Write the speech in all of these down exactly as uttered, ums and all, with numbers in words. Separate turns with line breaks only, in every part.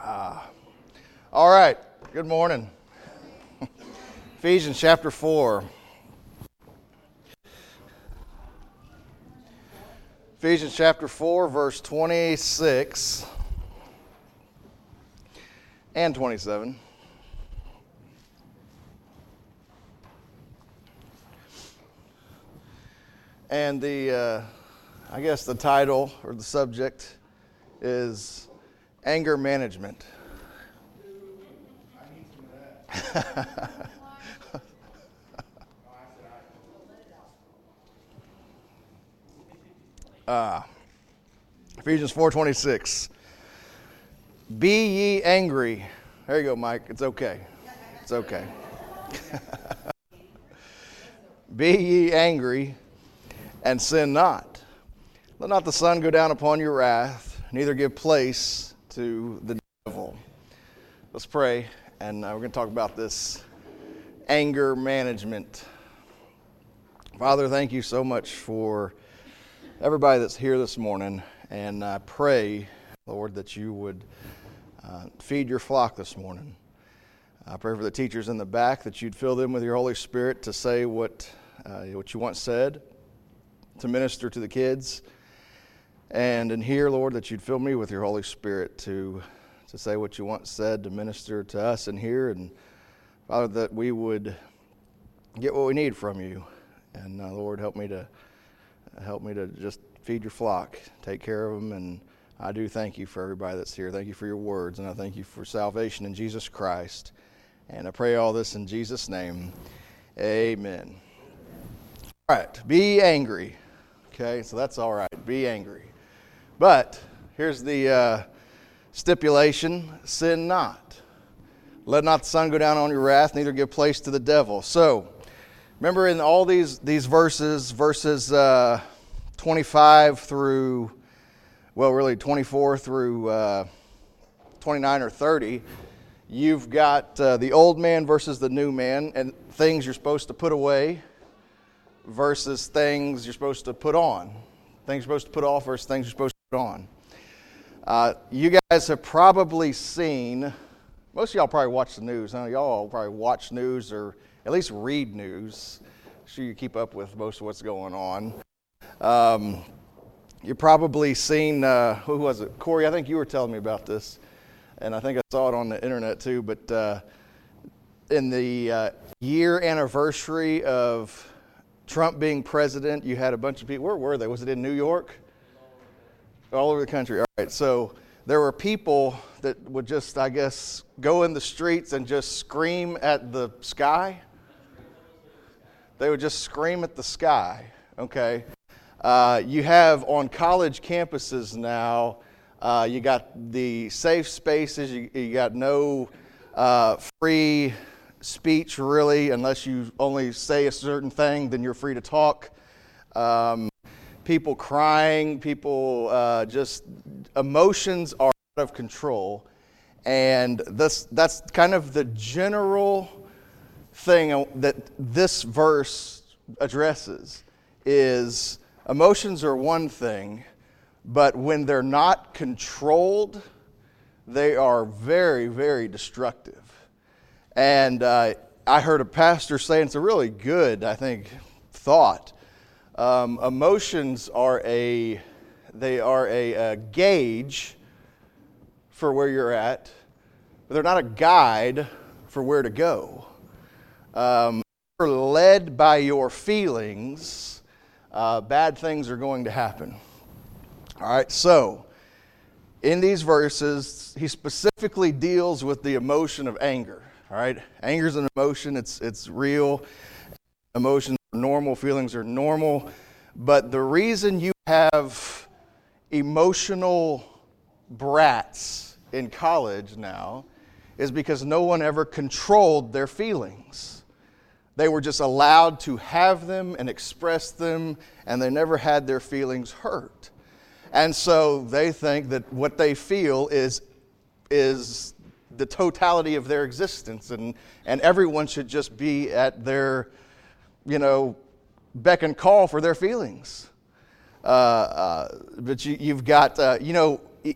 Ah. All right. Good morning. Ephesians chapter four. Ephesians chapter four, verse twenty-six and twenty-seven. And the, uh, I guess the title or the subject is anger management. uh, Ephesians four twenty-six. Be ye angry. There you go, Mike. It's okay. It's okay. Be ye angry, and sin not. Let not the sun go down upon your wrath, neither give place to the devil. Let's pray, and uh, we're going to talk about this anger management. Father, thank you so much for everybody that's here this morning, and I pray, Lord, that you would uh, feed your flock this morning. I pray for the teachers in the back, that you'd fill them with your Holy Spirit to say what uh, what you want said, to minister to the kids. And in here, Lord, that you'd fill me with your Holy Spirit to to say what you want said, to minister to us in here. And Father, that we would get what we need from you. And uh, Lord, help me to help me to just feed your flock, take care of them. And I do thank you for everybody that's here. Thank you for your words, and I thank you for salvation in Jesus Christ. And I pray all this in Jesus' name. Amen. All right, be angry. Okay, so that's all right. Be angry. But here's the uh, stipulation: sin not. Let not the sun go down on your wrath, neither give place to the devil. So, remember in all these these verses, verses uh, twenty-five through, well, really twenty-four through uh, twenty-nine or thirty, you've got uh, the old man versus the new man, and things you're supposed to put away versus things you're supposed to put on. Things you're supposed to put off versus things you're supposed to put on. Uh, you guys have probably seen, most of y'all probably watch the news. Huh? Y'all probably watch news or at least read news. So you keep up with most of what's going on. Um, you've probably seen, uh, who was it? Corey, I think you were telling me about this. And I think I saw it on the internet too. But uh, in the uh, year anniversary of Trump being president, you had a bunch of people. Where were they? Was it in New York? All over the country. All right. So there were people that would just, I guess, go in the streets and just scream at the sky. They would just scream at the sky. Okay. Uh, you have on college campuses now, uh, you got the safe spaces. You, you got no uh, free speech, really, unless you only say a certain thing, then you're free to talk. Um, people crying, people uh, just, emotions are out of control. And this, that's kind of the general thing that this verse addresses, is emotions are one thing, but when they're not controlled, they are very, very destructive. And uh, I heard a pastor say, and it's a really good, I think, thought. Um, emotions are a, they are a, a gauge for where you're at, but they're not a guide for where to go. Um, if you're led by your feelings, uh, bad things are going to happen. All right, so in these verses, he specifically deals with the emotion of anger. All right, anger is an emotion. It's it's real. Emotions are normal. Feelings are normal. But the reason you have emotional brats in college now is because no one ever controlled their feelings. They were just allowed to have them and express them, and they never had their feelings hurt. And so they think that what they feel is is the totality of their existence, and, and everyone should just be at their, you know, beck and call for their feelings. Uh, uh, but you, you've got, uh, you know,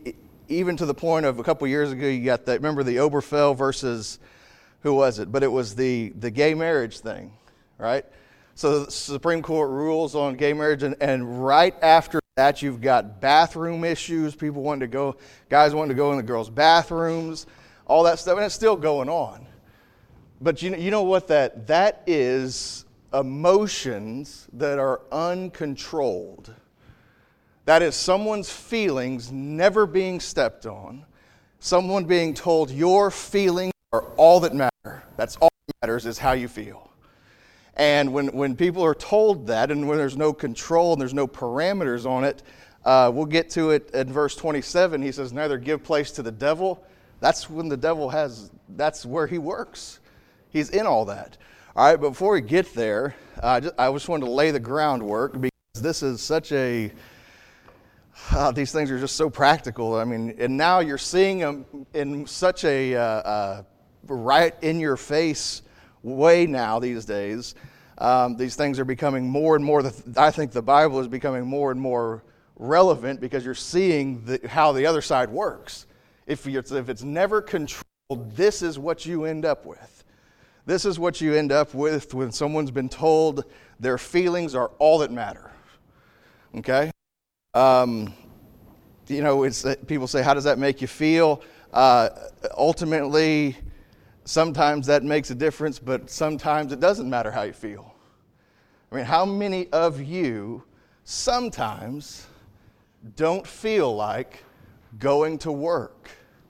even to the point of a couple years ago, you got that, remember the Oberfell versus, who was it? But it was the, the gay marriage thing, right? So the Supreme Court rules on gay marriage, and, and right after that, you've got bathroom issues, people wanting to go, guys wanting to go in the girls' bathrooms, all that stuff, and it's still going on. But you know, you know what that, that is emotions that are uncontrolled. That is someone's feelings never being stepped on. Someone being told your feelings are all that matter. That's all that matters is how you feel. And when, when people are told that, and when there's no control and there's no parameters on it, uh, we'll get to it in verse twenty-seven. He says, neither give place to the devil. That's when the devil has, that's where he works. He's in all that. All right, but before we get there, uh, just, I just wanted to lay the groundwork because this is such a... Uh, these things are just so practical. I mean, and now you're seeing them in such a uh, uh, right in your face way now these days. Um, these things are becoming more and more, the, I think the Bible is becoming more and more relevant because you're seeing the, how the other side works. If, you're, if it's never controlled, this is what you end up with. This is what you end up with when someone's been told their feelings are all that matter. Okay? Um, you know, it's people say, how does that make you feel? Uh, ultimately, sometimes that makes a difference, but sometimes it doesn't matter how you feel. I mean, how many of you sometimes don't feel like going to work?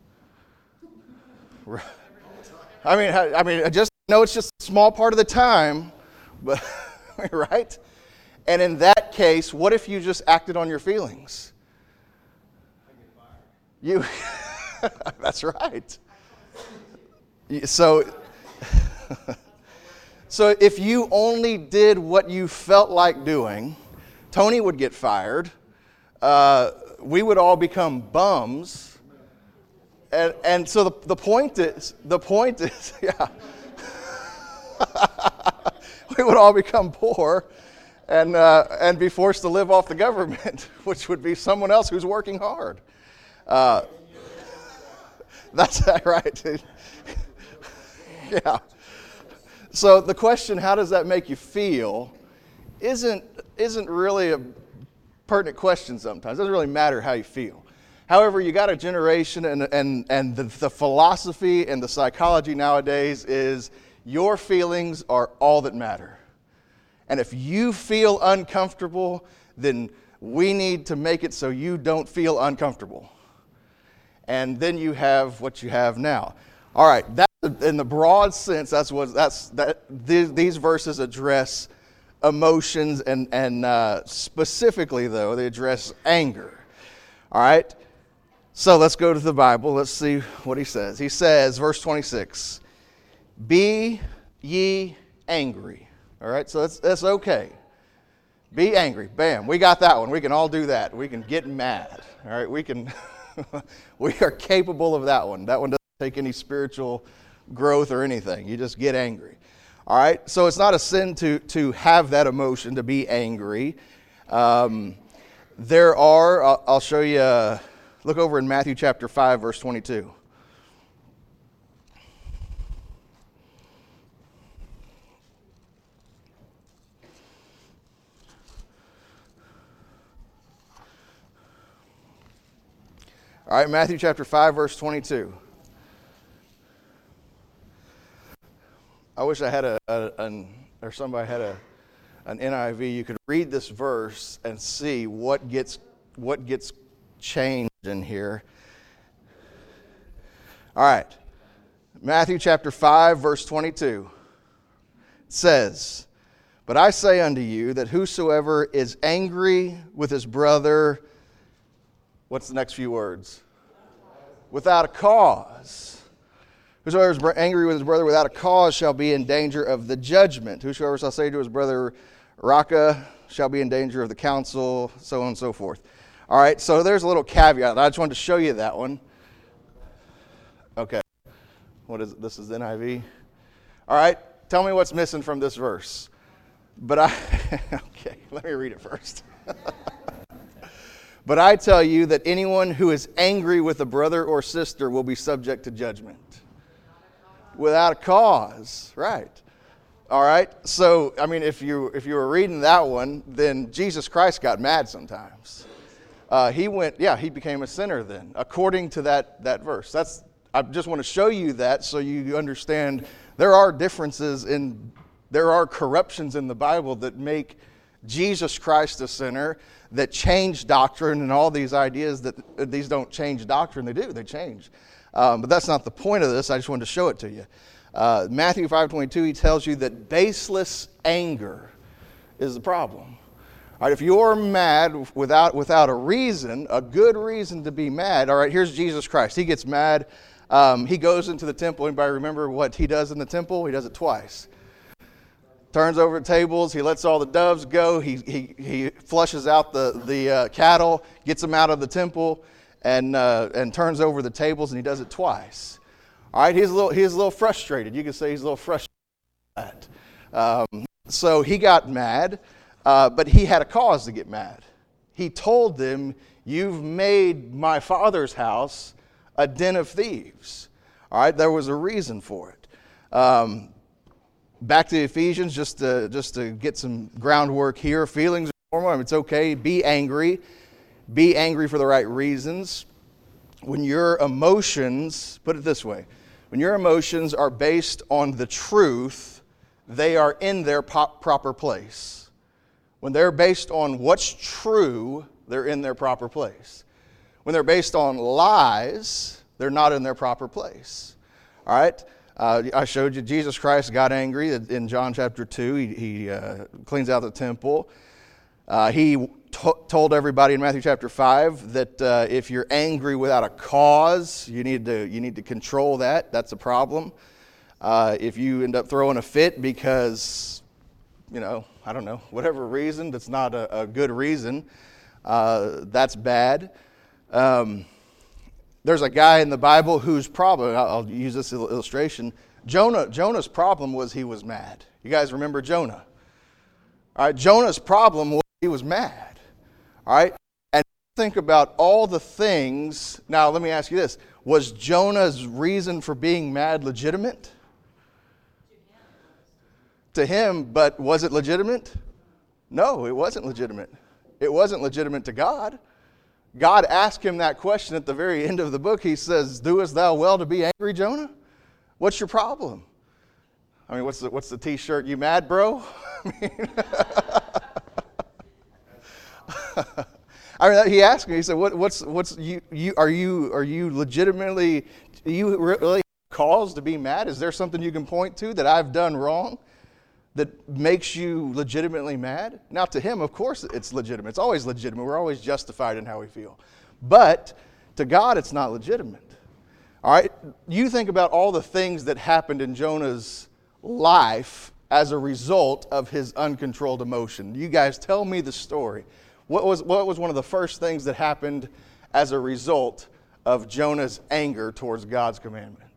I mean, I mean, I just know it's just a small part of the time, but right? And in that case, what if you just acted on your feelings? You, that's right. So, so if you only did what you felt like doing, Tony would get fired. Uh, we would all become bums. And, and so the, the point is, the point is, yeah, we would all become poor. And uh, and be forced to live off the government, which would be someone else who's working hard. Uh, that's right. Yeah. So the question, how does that make you feel, isn't isn't really a pertinent question sometimes. It doesn't really matter how you feel. However, you got a generation, and and and the, the philosophy and the psychology nowadays is your feelings are all that matter. And if you feel uncomfortable, then we need to make it so you don't feel uncomfortable. And then you have what you have now. All right, that, in the broad sense, that's what that's that. These, these verses address emotions, and and uh, specifically though they address anger. All right, so let's go to the Bible. Let's see what he says. He says, verse twenty-six, "Be ye angry." All right, so that's, that's okay. Be angry. Bam, we got that one. We can all do that. We can get mad. All right, we can, we are capable of that one. That one doesn't take any spiritual growth or anything. You just get angry. All right, so it's not a sin to, to have that emotion, to be angry. Um, there are, I'll, I'll show you, uh, look over in Matthew chapter five, verse twenty-two. All right, Matthew chapter five, verse twenty-two. I wish I had a, a an, or somebody had a an N I V. You could read this verse and see what gets what gets changed in here. All right, Matthew chapter five, verse twenty-two. It says, "But I say unto you that whosoever is angry with his brother," what's the next few words? "Without a cause. Whosoever is angry with his brother without a cause shall be in danger of the judgment. Whosoever shall say to his brother, Raka, shall be in danger of the council," so on and so forth. All right, so there's a little caveat. I just wanted to show you that one. Okay. What is it? This is N I V. All right, tell me what's missing from this verse. But I, okay, let me read it first. But I tell you that anyone who is angry with a brother or sister will be subject to judgment. Without a cause, right. All right, so, I mean, if you if you were reading that one, then Jesus Christ got mad sometimes. Uh, he went, yeah, he became a sinner then, according to that, that verse. That's I just want to show you that so you understand there are differences in, there are corruptions in the Bible that make Jesus Christ a sinner, that change doctrine, and all these ideas that uh, these don't change doctrine. They do, they change. Um, but that's not the point of this. I just wanted to show it to you. Uh, Matthew five twenty-two, he tells you that baseless anger is the problem. All right, if you're mad without without a reason, a good reason to be mad, all right, here's Jesus Christ. He gets mad. Um, he goes into the temple. Anybody remember what he does in the temple? He does it twice. Turns over tables. He lets all the doves go. He he he flushes out the the uh, cattle, gets them out of the temple, and uh, and turns over the tables. And he does it twice. All right, he's a little he's a little frustrated. You can say he's a little frustrated. Um, so he got mad, uh, but he had a cause to get mad. He told them, "You've made my Father's house a den of thieves." All right, there was a reason for it. Um, back to Ephesians, just to just to get some groundwork here. Feelings are normal. It's okay. Be angry. Be angry for the right reasons. When your emotions, put it this way. When your emotions are based on the truth, they are in their pop- proper place. When they're based on what's true, they're in their proper place. When they're based on lies, they're not in their proper place. All right? Uh, I showed you Jesus Christ got angry in John chapter two. He, he uh, cleans out the temple. Uh, he to- told everybody in Matthew chapter five that uh, if you're angry without a cause, you need to you need to control that. That's a problem. Uh, if you end up throwing a fit because, you know, I don't know, whatever reason, that's not a, a good reason, uh, that's bad. Um, there's a guy in the Bible whose problem, I'll, I'll use this illustration, Jonah. Jonah's problem was he was mad. You guys remember Jonah? All right, Jonah's problem was he was mad. All right? And think about all the things. Now, let me ask you this. Was Jonah's reason for being mad legitimate? To him, but was it legitimate? No, it wasn't legitimate. It wasn't legitimate to God. God asked him that question at the very end of the book. He says, "Doest thou well to be angry, Jonah? What's your problem?" I mean, what's the, what's the t-shirt? You mad, bro? I mean, I mean, he asked me. He said, "What? What's? What's? You? You? Are you? Are you legitimately? Do you really have cause to be mad? Is there something you can point to that I've done wrong that makes you legitimately mad?" Now, to him, of course, it's legitimate. It's always legitimate. We're always justified in how we feel. But to God, it's not legitimate. All right. You think about all the things that happened in Jonah's life as a result of his uncontrolled emotion. You guys tell me the story. What was what was one of the first things that happened as a result of Jonah's anger towards God's commandment?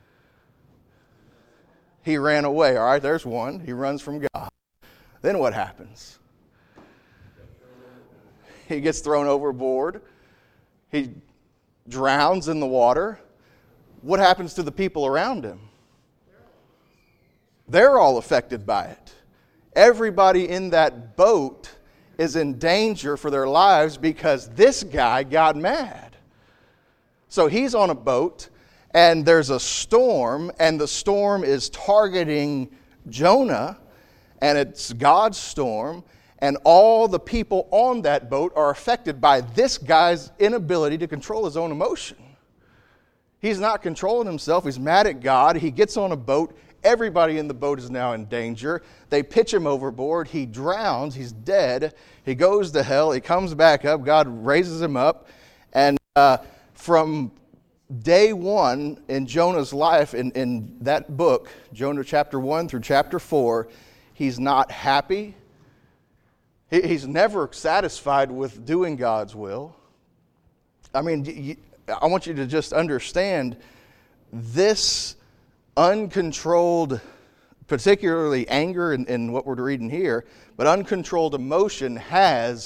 He ran away. All right, there's one. He runs from God. Then what happens? He gets thrown overboard. He drowns in the water. What happens to the people around him? They're all affected by it. Everybody in that boat is in danger for their lives because this guy got mad. So he's on a boat, and there's a storm, and the storm is targeting Jonah, and it's God's storm, and all the people on that boat are affected by this guy's inability to control his own emotion. He's not controlling himself. He's mad at God. He gets on a boat. Everybody in the boat is now in danger. They pitch him overboard. He drowns. He's dead. He goes to hell. He comes back up. God raises him up. And uh, from day one in Jonah's life, in, in that book, Jonah chapter one through chapter four, he's not happy. He, he's never satisfied with doing God's will. I mean, you, I want you to just understand this uncontrolled, particularly anger in, in what we're reading here, but uncontrolled emotion has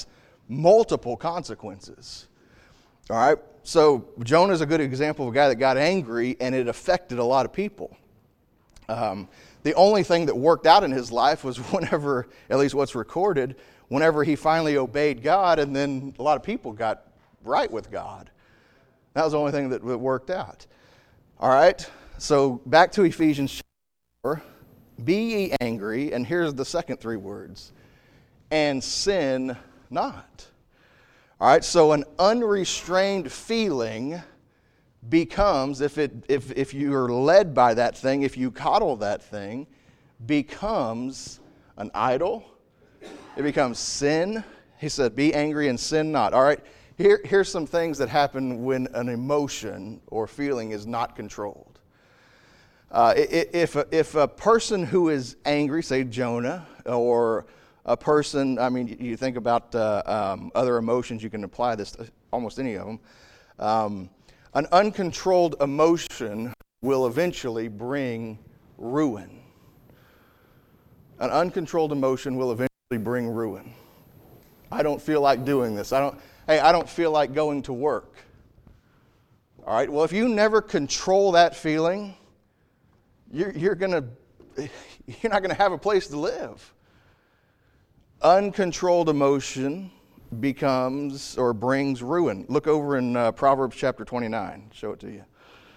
multiple consequences. All right? So Jonah is a good example of a guy that got angry and it affected a lot of people. Um, the only thing that worked out in his life was whenever, at least what's recorded, whenever he finally obeyed God, and then a lot of people got right with God. That was the only thing that, that worked out. All right? So back to Ephesians four. Be ye angry, and here's the second three words, and sin not. All right, so an unrestrained feeling becomes, if it if if you are led by that thing, if you coddle that thing, becomes an idol. It becomes sin. He said, be angry and sin not. All right, here, here's some things that happen when an emotion or feeling is not controlled. Uh, if, a, if a person who is angry, say Jonah, or a person, I mean, you think about uh, um, other emotions, you can apply this to almost any of them. Um, an uncontrolled emotion will eventually bring ruin. An uncontrolled emotion will eventually bring ruin. I don't feel like doing this. I don't. Hey, I don't feel like going to work. All right. Well, if you never control that feeling, you're, you're gonna you're not gonna have a place to live. Uncontrolled emotion becomes or brings ruin. Look over in uh, Proverbs chapter twenty-nine. Show it to you.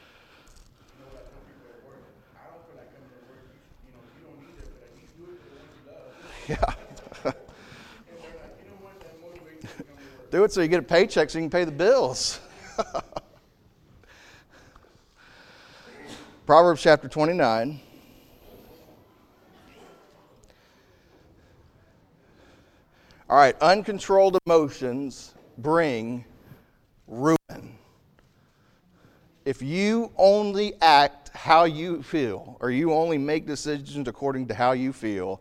Yeah. Do it so you get a paycheck so you can pay the bills. Proverbs chapter twenty-nine. All right, uncontrolled emotions bring ruin. If you only act how you feel, or you only make decisions according to how you feel,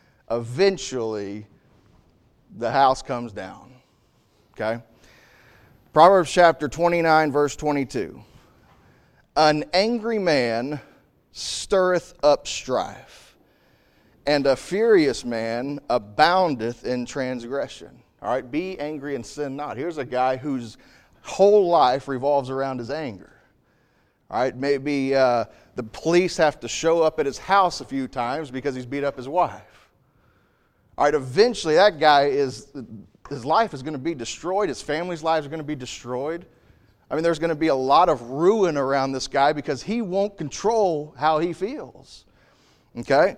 eventually the house comes down. Okay? Proverbs chapter twenty-nine, verse twenty-two. An angry man stirreth up strife, and a furious man aboundeth in transgression. All right, be angry and sin not. Here's a guy whose whole life revolves around his anger. All right, maybe uh, the police have to show up at his house a few times because he's beat up his wife. All right, eventually that guy is, his life is going to be destroyed. His family's lives are going to be destroyed. I mean, there's going to be a lot of ruin around this guy because he won't control how he feels. Okay?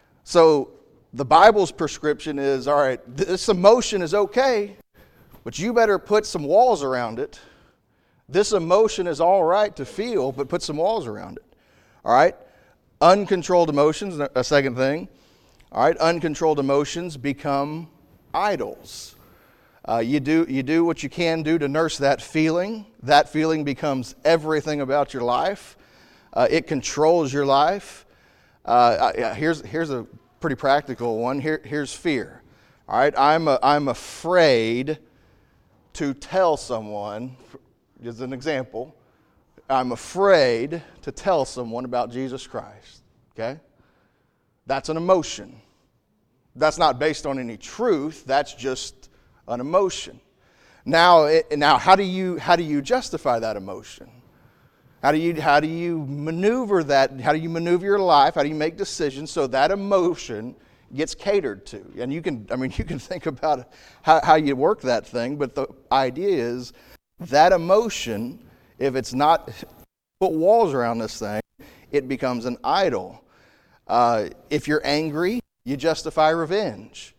So the Bible's prescription is, all right, this emotion is okay, but you better put some walls around it. This emotion is all right to feel, but put some walls around it. All right? Uncontrolled emotions, a second thing. All right? Uncontrolled emotions become idols. Uh, you do you do what you can do to nurse that feeling. That feeling becomes everything about your life. Uh, it controls your life. Uh, here's here's a pretty practical one. Here here's fear. All right, I'm a, I'm afraid to tell someone. As an example, I'm afraid to tell someone about Jesus Christ. Okay, that's an emotion. That's not based on any truth. That's just an emotion. Now, it, now, how do you how do you justify that emotion? How do you how do you maneuver that? How do you maneuver your life? How do you make decisions so that emotion gets catered to? And you can, I mean, you can think about how, how you work that thing. But the idea is that emotion, if it's not put walls around this thing, it becomes an idol. Uh, if you're angry, you justify revenge.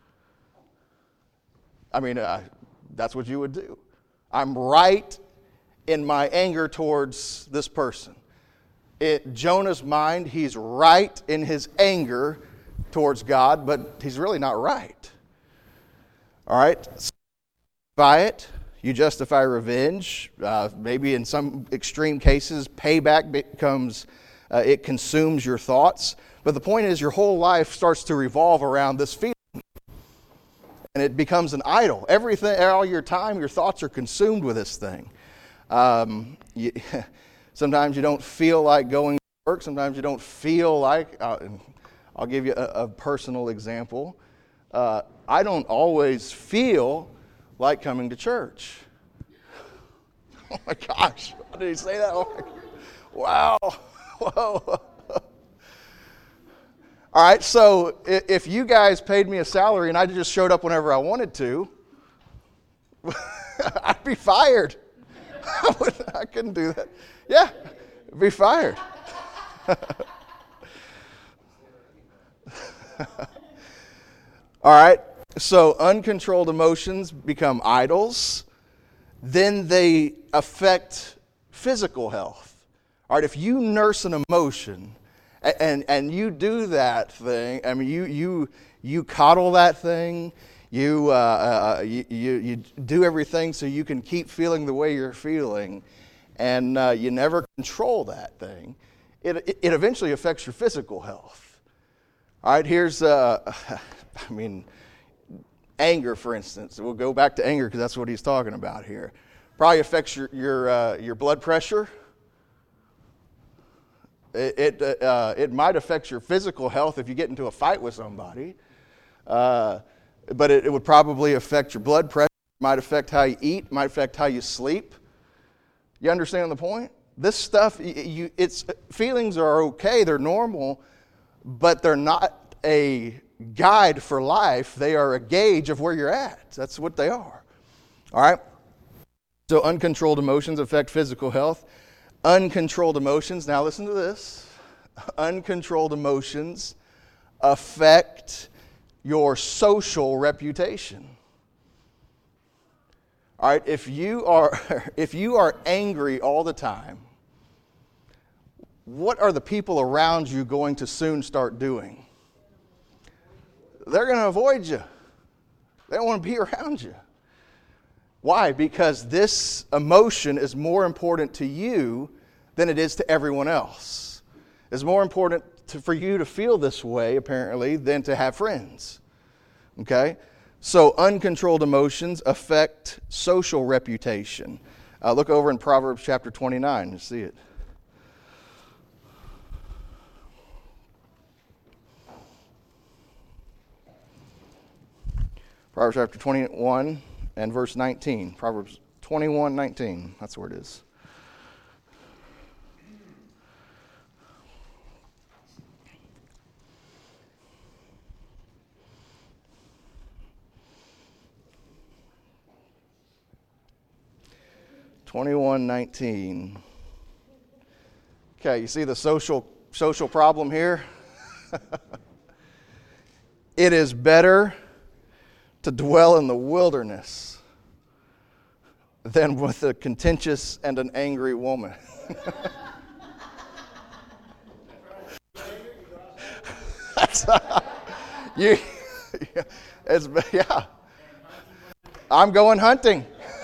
I mean, uh, that's what you would do. I'm right in my anger towards this person. In Jonah's mind, he's right in his anger towards God, but he's really not right. All right? By it, you justify revenge. Uh, maybe in some extreme cases, payback becomes, uh, it consumes your thoughts. But the point is, your whole life starts to revolve around this feeling. And it becomes an idol. Everything, all your time, your thoughts are consumed with this thing. Um, you, sometimes you don't feel like going to work. Sometimes you don't feel like, uh, I'll give you a, a personal example. Uh, I don't always feel like coming to church. Oh my gosh, did he say that? Oh wow, whoa. All right, so if you guys paid me a salary and I just showed up whenever I wanted to, I'd be fired. I, wouldn't, I couldn't do that. Yeah, I'd be fired. All right, so uncontrolled emotions become idols. Then they affect physical health. All right, if you nurse an emotion and, and, and you do that thing, I mean, you you you coddle that thing, you, uh, uh, you, you, you do everything so you can keep feeling the way you're feeling, and uh, you never control that thing, it, it, it eventually affects your physical health. All right, here's, uh, I mean, anger, for instance. We'll go back to anger because that's what he's talking about here. Probably affects your your uh, your blood pressure. It it, uh, it might affect your physical health if you get into a fight with somebody. Uh, but it, it would probably affect your blood pressure. It might affect how you eat. Might affect how you sleep. You understand the point? This stuff, you, you it's feelings are okay. They're normal, but they're not a guide for life. They are a gauge of where you're at. That's what they are. All right? So uncontrolled emotions affect physical health. Uncontrolled emotions, now listen to this. Uncontrolled emotions affect your social reputation. All right, if you are if you are angry all the time, what are the people around you going to soon start doing? They're going to avoid you. They don't want to be around you. Why? Because this emotion is more important to you than it is to everyone else. It's more important to, for you to feel this way, apparently, than to have friends. Okay? So uncontrolled emotions affect social reputation. Uh, look over in Proverbs chapter twenty-nine and see it. Proverbs chapter twenty-one and verse nineteen. Proverbs twenty-one nineteen. That's where it is. twenty-one nineteen. Okay, you see the social social problem here? It is better to dwell in the wilderness than with a contentious and an angry woman. That's, uh, you, it's, yeah. I'm going hunting.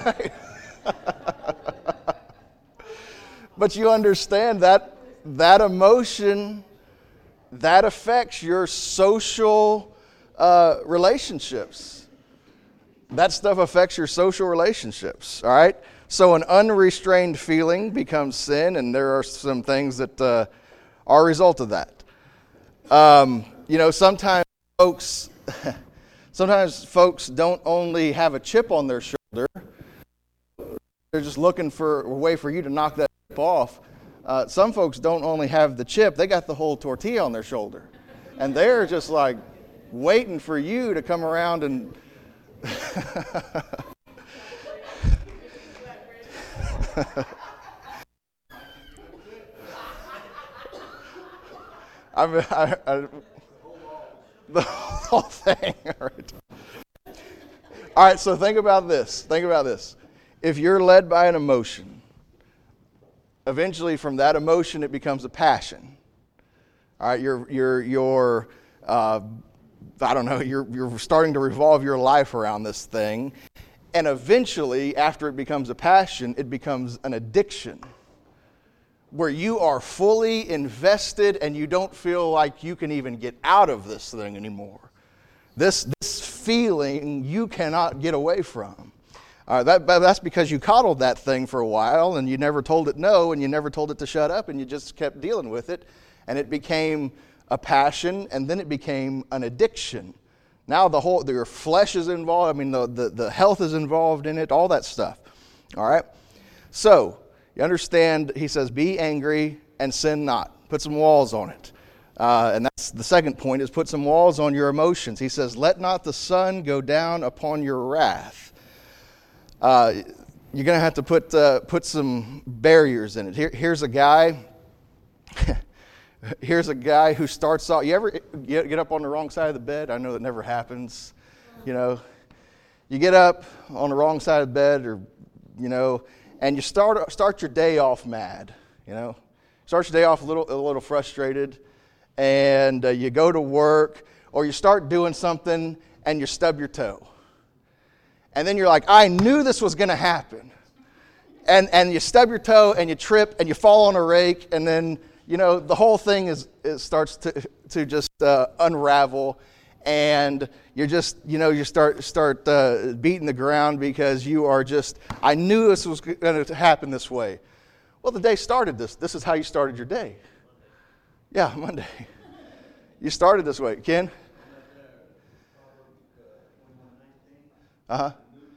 But you understand that that emotion, that affects your social uh, relationships. That stuff affects your social relationships, all right? So an unrestrained feeling becomes sin, and there are some things that uh, are a result of that. Um, you know, sometimes folks, sometimes folks don't only have a chip on their shoulder, they're just looking for a way for you to knock that chip off. Uh, some folks don't only have the chip, they got the whole tortilla on their shoulder. And they're just like waiting for you to come around and... I mean, I, I, the whole thing. All right. All right, so think about this. Think about this. If you're led by an emotion, eventually from that emotion it becomes a passion. All right, you're you're you're uh, I don't know. You're you're starting to revolve your life around this thing, and eventually, after it becomes a passion, it becomes an addiction, where you are fully invested and you don't feel like you can even get out of this thing anymore. This this feeling you cannot get away from. Uh, that, that's because you coddled that thing for a while and you never told it no and you never told it to shut up and you just kept dealing with it, and it became a passion, and then it became an addiction. Now the whole, your flesh is involved. I mean, the, the, the health is involved in it, all that stuff. All right? So, you understand, he says, be angry and sin not. Put some walls on it. Uh, and that's the second point, is put some walls on your emotions. He says, let not the sun go down upon your wrath. Uh, you're going to have to put uh, put some barriers in it. Here, here's a guy... Here's a guy who starts off, you ever get, get up on the wrong side of the bed? I know that never happens. You know, you get up on the wrong side of the bed, or, you know, and you start start your day off mad, you know. Start your day off a little, a little frustrated, and uh, you go to work, or you start doing something and you stub your toe. And then you're like, I knew this was going to happen. And, and you stub your toe and you trip and you fall on a rake, and then... You know, the whole thing is it starts to to just uh, unravel, and you're just, you know, you start start uh, beating the ground because you are just, I knew this was going to happen this way. Well, the day started this. This is how you started your day. Yeah, Monday. You started this way. Ken? Uh-huh.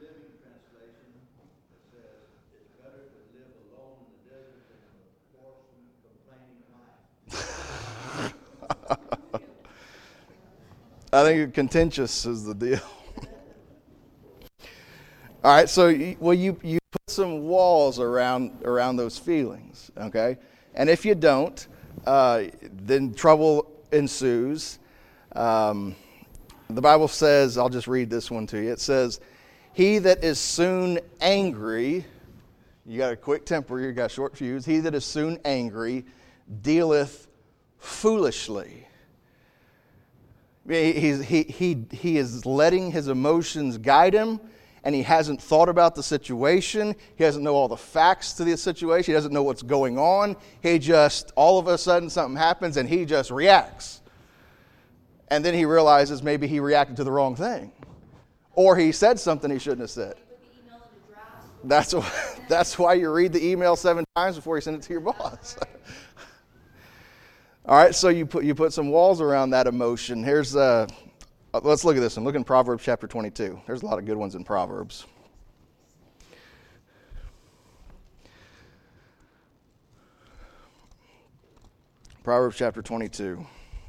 I think contentious is the deal. All right, so you, well, you you put some walls around around those feelings, okay? And if you don't, uh, then trouble ensues. Um, the Bible says, I'll just read this one to you. It says, "He that is soon angry," you got a quick temper, you got a short fuse. "He that is soon angry dealeth foolishly." He, he, he, he is letting his emotions guide him, and he hasn't thought about the situation. He doesn't know all the facts to the situation. He doesn't know what's going on. He just, all of a sudden something happens, and he just reacts. And then he realizes maybe he reacted to the wrong thing. Or he said something he shouldn't have said. That's why, that's why you read the email seven times before you send it to your boss. All right, so you put you put some walls around that emotion. Here's uh, let's look at this one. Look in Proverbs chapter twenty-two. There's a lot of good ones in Proverbs. Proverbs chapter twenty-two.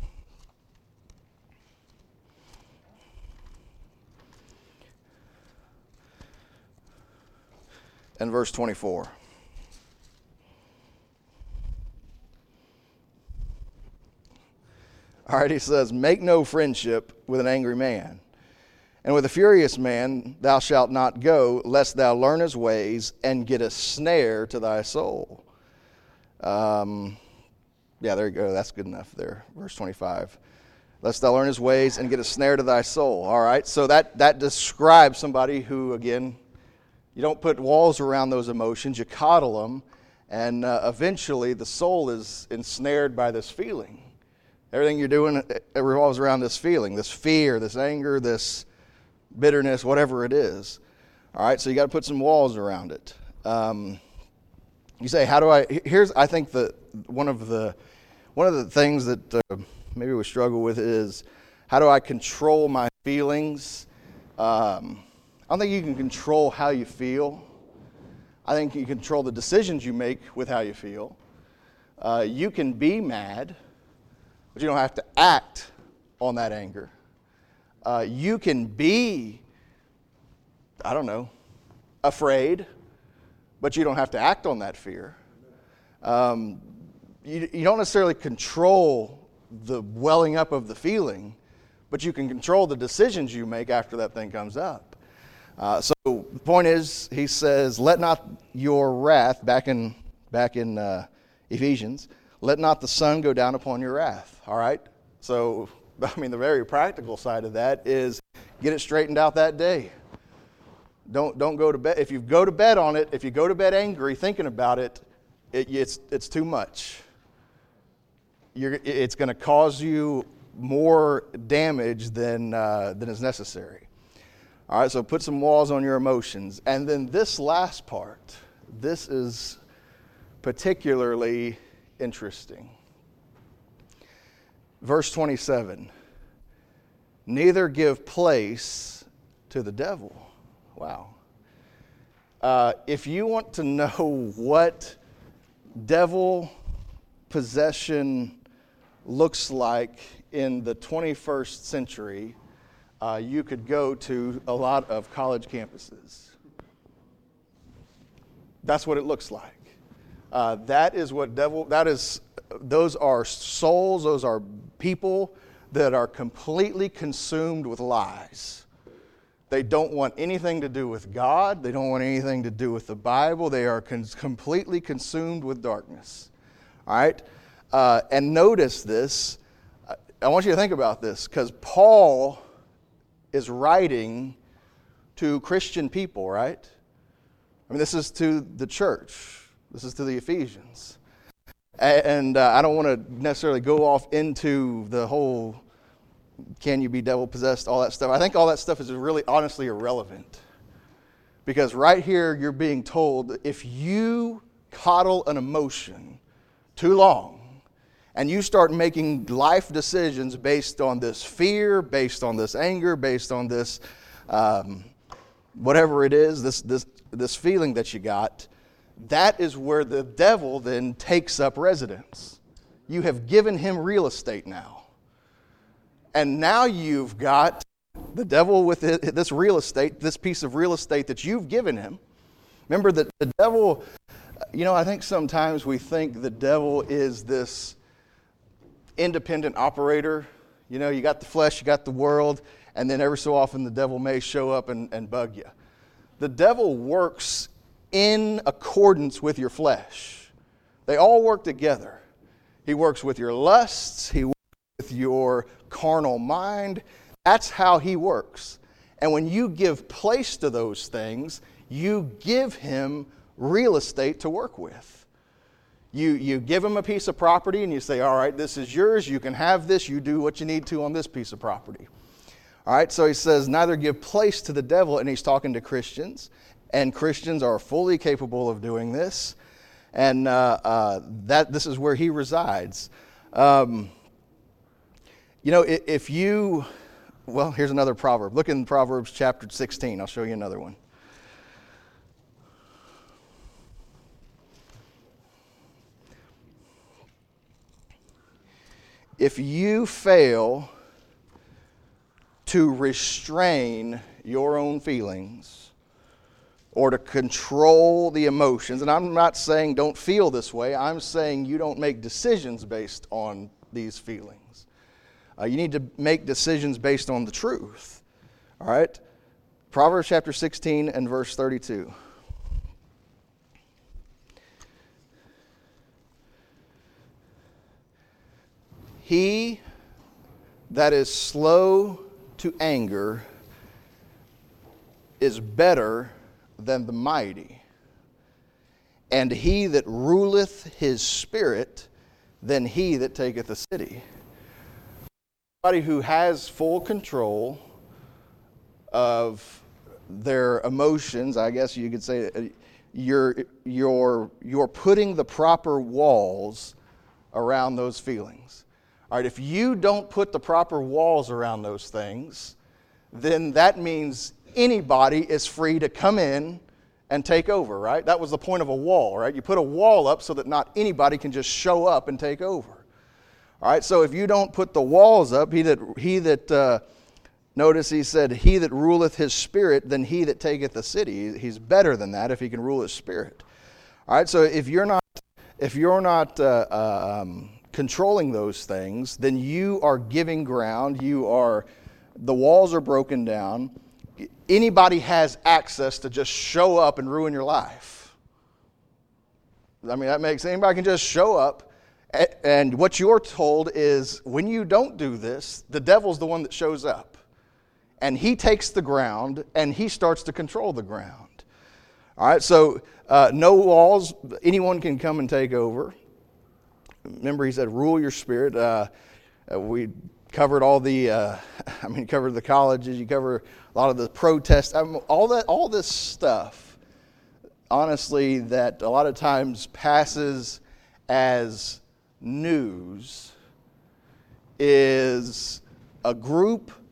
And verse twenty-four. All right, he says, "Make no friendship with an angry man, and with a furious man thou shalt not go, lest thou learn his ways and get a snare to thy soul." Um, yeah, there you go. That's good enough there. Verse twenty-five. "Lest thou learn his ways and get a snare to thy soul." All right, so that, that describes somebody who, again, you don't put walls around those emotions. You coddle them, and uh, eventually the soul is ensnared by this feeling. Everything you're doing, it revolves around this feeling, this fear, this anger, this bitterness, whatever it is. All right, so you got to put some walls around it. Um, you say, how do I? Here's, I think the one of the one of the things that uh, maybe we struggle with is, how do I control my feelings? Um, I don't think you can control how you feel. I think you control the decisions you make with how you feel. Uh, you can be mad, but you don't have to act on that anger. Uh, you can be, I don't know, afraid, but you don't have to act on that fear. Um, you, you don't necessarily control the welling up of the feeling, but you can control the decisions you make after that thing comes up. Uh, so the point is, he says, "Let not your wrath," back in back in uh, Ephesians, "let not the sun go down upon your wrath." All right? So, I mean, the very practical side of that is get it straightened out that day. Don't don't go to bed. If you go to bed on it, if you go to bed angry thinking about it, it it's it's too much. You're, it's going to cause you more damage than uh, than is necessary. All right, so put some walls on your emotions. And then this last part, this is particularly interesting. Verse twenty-seven. neither give place to the devil. Wow. Uh, if you want to know what devil possession looks like in the twenty-first century, uh, you could go to a lot of college campuses. That's what it looks like. Uh, that is what devil, that is, those are souls, those are people that are completely consumed with lies. They don't want anything to do with God. They don't want anything to do with the Bible. They are con- completely consumed with darkness. All right? Uh, and notice this. I want you to think about this, because Paul is writing to Christian people, right? I mean, this is to the church. This is to the Ephesians. And uh, I don't want to necessarily go off into the whole, can you be devil possessed, all that stuff. I think all that stuff is really honestly irrelevant. Because right here you're being told, if you coddle an emotion too long, and you start making life decisions based on this fear, based on this anger, based on this um, whatever it is, this this this feeling that you got, that is where the devil then takes up residence. You have given him real estate now. And now you've got the devil with this real estate, this piece of real estate that you've given him. Remember that the devil, you know, I think sometimes we think the devil is this independent operator. You know, you got the flesh, you got the world, and then every so often the devil may show up and, and bug you. The devil works in accordance with your flesh. They all work together. He works with your lusts. He works with your carnal mind. That's how he works. And when you give place to those things, you give him real estate to work with. You, you give him a piece of property and you say, all right, this is yours. You can have this. You do what you need to on this piece of property. All right, so he says, neither give place to the devil, and he's talking to Christians, and Christians are fully capable of doing this, and uh, uh, that this is where he resides. Um, you know, if, if you, well, here's another proverb. Look in Proverbs chapter sixteen. I'll show you another one. If you fail to restrain your own feelings or to control the emotions, and I'm not saying don't feel this way, I'm saying you don't make decisions based on these feelings. Uh, you need to make decisions based on the truth. All right? Proverbs chapter sixteen and verse thirty-two. He that is slow to anger is better than the mighty, and he that ruleth his spirit than he that taketh a city. Somebody who has full control of their emotions, I guess you could say, you're, you're, you're putting the proper walls around those feelings. All right, if you don't put the proper walls around those things, then that means anybody is free to come in and take over, right? That was the point of a wall, right? You put a wall up so that not anybody can just show up and take over. All right, so if you don't put the walls up, he that, he that uh, notice he said, he that ruleth his spirit than he that taketh the city. He's better than that if he can rule his spirit. All right, so if you're not, if you're not, uh, uh, um, controlling those things, then you are giving ground. You are, the walls are broken down. Anybody has access to just show up and ruin your life. I mean, that makes, anybody can just show up, and what you're told is when you don't do this, the devil's the one that shows up, and he takes the ground and he starts to control the ground. All right, so uh, no walls. Anyone can come and take over. Remember, he said, rule your spirit. Uh, we covered all the, uh, I mean, covered the colleges. You cover a lot of the protests. I mean, all that, all this stuff, honestly, that a lot of times passes as news is a group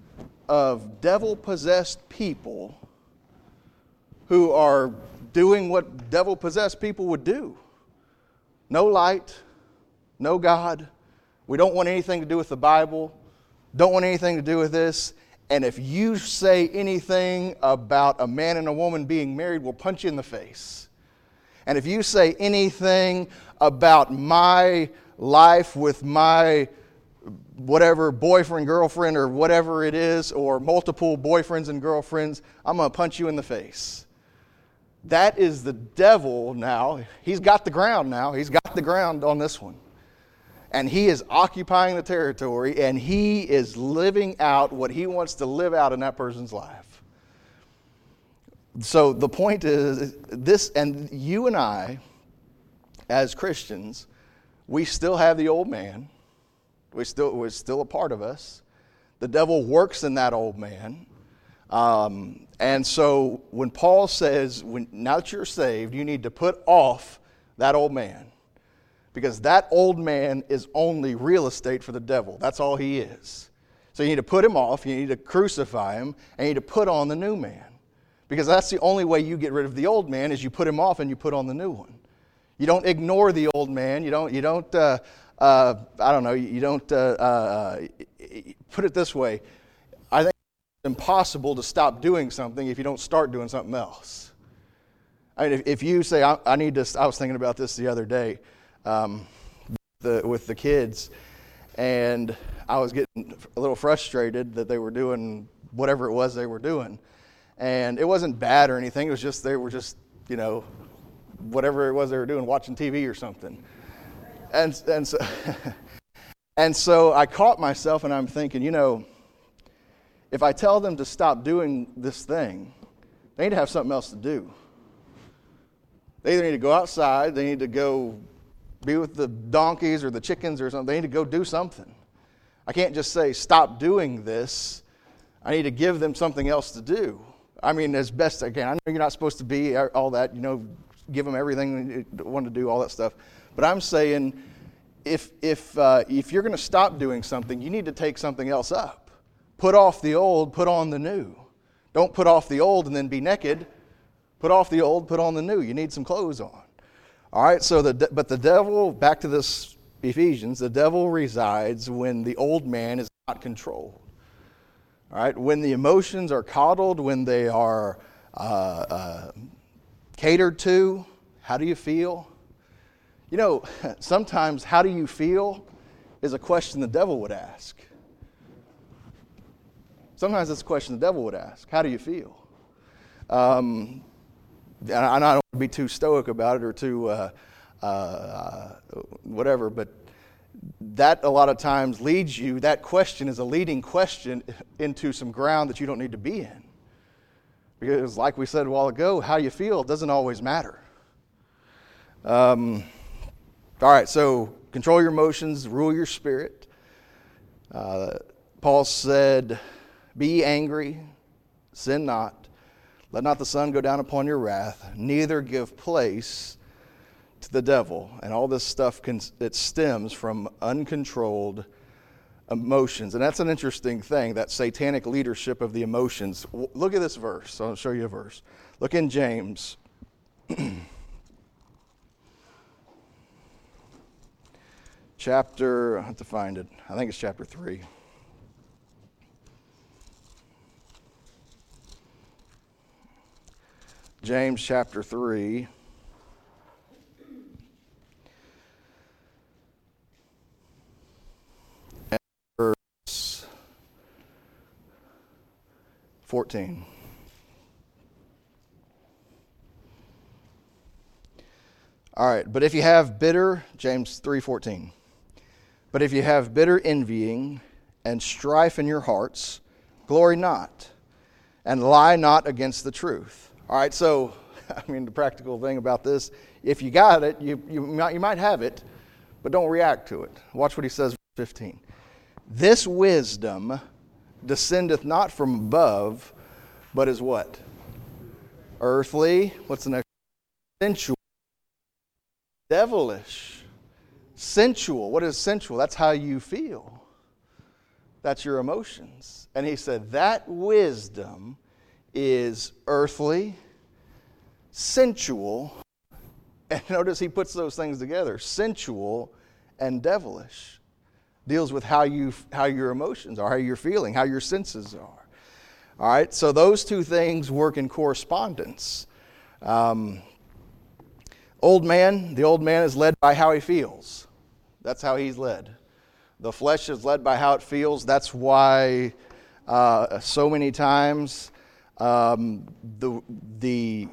of devil-possessed people who are doing what devil-possessed people would do. No light, no God. We don't want anything to do with the Bible. Don't want anything to do with this. And if you say anything about a man and a woman being married, we'll punch you in the face. And if you say anything about my life with my whatever boyfriend, girlfriend, or whatever it is, or multiple boyfriends and girlfriends, I'm going to punch you in the face. That is the devil now. He's got the ground now. He's got the ground on this one. And he is occupying the territory, and he is living out what he wants to live out in that person's life. So the point is, this, and you and I, as Christians, we still have the old man. We still, we're still a part of us. The devil works in that old man. Um, and so when Paul says, when, now that you're saved, you need to put off that old man. Because that old man is only real estate for the devil. That's all he is. So you need to put him off, you need to crucify him, and you need to put on the new man. Because that's the only way you get rid of the old man is you put him off and you put on the new one. You don't ignore the old man. You don't, you don't uh, uh, I don't know, you don't, uh, uh, put it this way. I think it's impossible to stop doing something if you don't start doing something else. I mean, if, if you say, I, I need to, I was thinking about this the other day. Um, the, with the kids, and I was getting a little frustrated that they were doing whatever it was they were doing. And it wasn't bad or anything, it was just, they were just, you know, whatever it was they were doing, watching T V or something. And, and, so, and so I caught myself and I'm thinking, you know, if I tell them to stop doing this thing, they need to have something else to do. They either need to go outside, they need to go be with the donkeys or the chickens or something. They need to go do something. I can't just say, stop doing this. I need to give them something else to do. I mean, as best I can. I know you're not supposed to be all that, you know, give them everything they want to do, all that stuff. But I'm saying, if, if, uh, if you're going to stop doing something, you need to take something else up. Put off the old, put on the new. Don't put off the old and then be naked. Put off the old, put on the new. You need some clothes on. All right, so the but the devil, back to this Ephesians, the devil resides when the old man is not controlled. All right, when the emotions are coddled, when they are uh, uh, catered to, how do you feel? You know, sometimes how do you feel is a question the devil would ask. Sometimes it's a question the devil would ask. How do you feel? Um, And I don't want to be too stoic about it or too uh, uh, whatever, but that a lot of times leads you, that question is a leading question into some ground that you don't need to be in. Because like we said a while ago, how you feel doesn't always matter. Um, all right, so control your emotions, rule your spirit. Uh, Paul said, be angry, sin not. Let not the sun go down upon your wrath, neither give place to the devil. And all this stuff, can, it stems from uncontrolled emotions. And that's an interesting thing, that satanic leadership of the emotions. Look at this verse. I'll show you a verse. Look in James. Chapter, I have to find it. I think it's chapter three. James chapter three. And verse fourteen. All right, but if you have bitter, James three fourteen. But if you have bitter envying and strife in your hearts, glory not, and lie not against the truth. All right, so, I mean, the practical thing about this, if you got it, you, you, might, you might have it, but don't react to it. Watch what he says, verse fifteen. This wisdom descendeth not from above, but is what? Earthly. What's the next? Sensual. Devilish. Sensual. What is sensual? That's how you feel. That's your emotions. And he said that wisdom is earthly, sensual, and notice he puts those things together, sensual and devilish. Deals with how you how your emotions are, how you're feeling, how your senses are. All right, so those two things work in correspondence. Um, old man, the old man is led by how he feels. That's how he's led. The flesh is led by how it feels. That's why uh, so many times um, the the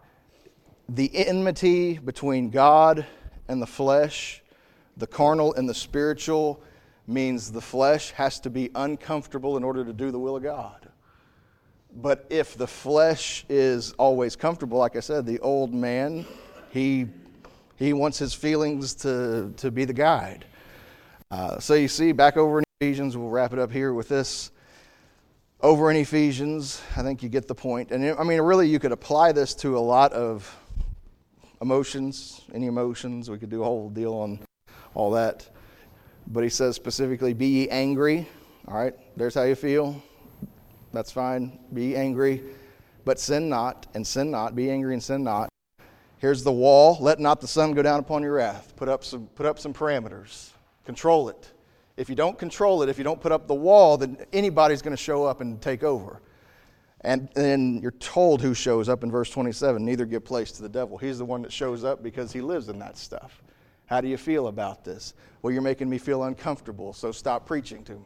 the enmity between God and the flesh, the carnal and the spiritual, means the flesh has to be uncomfortable in order to do the will of God. But if the flesh is always comfortable, like I said, the old man, he he wants his feelings to, to be the guide. Uh, so you see, back over in Ephesians, we'll wrap it up here with this. Over in Ephesians, I think you get the point. And I mean, really, you could apply this to a lot of emotions, any emotions. We could do a whole deal on all that. But he says specifically, be ye angry. All right, there's how you feel. That's fine. Be angry, but sin not, and sin not. Be angry and sin not. Here's the wall. Let not the sun go down upon your wrath. Put up some, put up some parameters. Control it. If you don't control it, if you don't put up the wall, then anybody's going to show up and take over. And then you're told who shows up in verse twenty-seven. Neither give place to the devil. He's the one that shows up because he lives in that stuff. How do you feel about this? Well, you're making me feel uncomfortable, so stop preaching to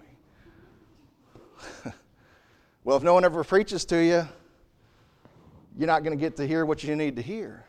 me. Well, if no one ever preaches to you, you're not going to get to hear what you need to hear.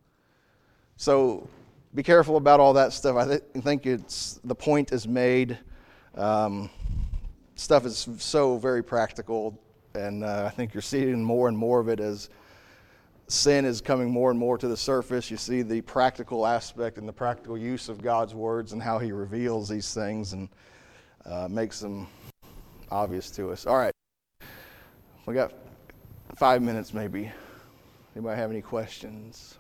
So be careful about all that stuff. I th- think it's the point is made. Um, stuff is so very practical, and uh, I think you're seeing more and more of it as sin is coming more and more to the surface. You see the practical aspect and the practical use of God's words and how he reveals these things and uh, makes them obvious to us. All right. We got five minutes maybe. Anybody have any questions?